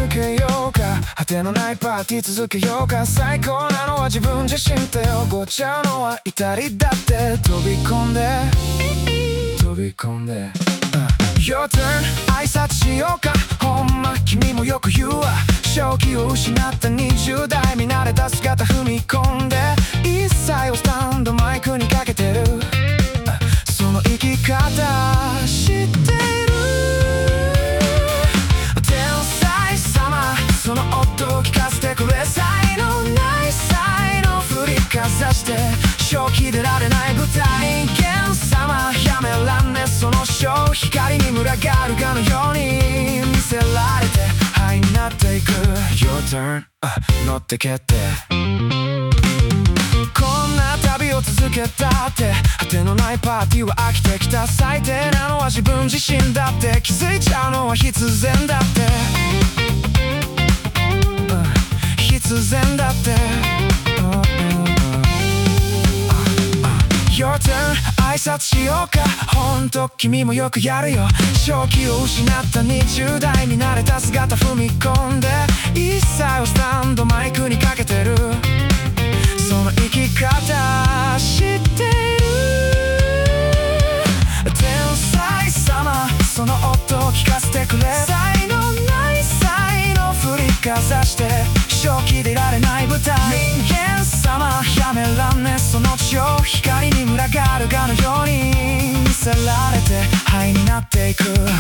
けようか、果てのないパーティー続けようか。最高なのは自分自身っておごっちゃうのは至りだって。飛び込んでYour turn 挨拶しようか。ほんま君もよく言うわ。正気を失った20代見慣れた姿踏み込んで、一切をスタンドマイクにかけてる。その生き方知ってる。天才様その音を聞かせてくれ。才能ない才能振りかざして正気出られない舞台。人間様やめらんねそのショー。光に群がるかのように見せられてハイになっていく。 Your turn 乗ってけって。こんな旅を続けたって果てのないパーティーは飽きてきた。最低なのは自分自身だって気づいちゃうのは必然だって、必然だって。Your turn 挨拶しようか。ほんと君もよくやるよ。正気を失った20代見慣れた姿踏み込んで、一切をスタンドマイクにかけてる。その生き方知ってる。天才様その音を聞かせてくれ。才能ない才能振りかざして正気でいられない舞台。人間様やめらんねその血を。光に群がるかのように見せられてハイになっていく。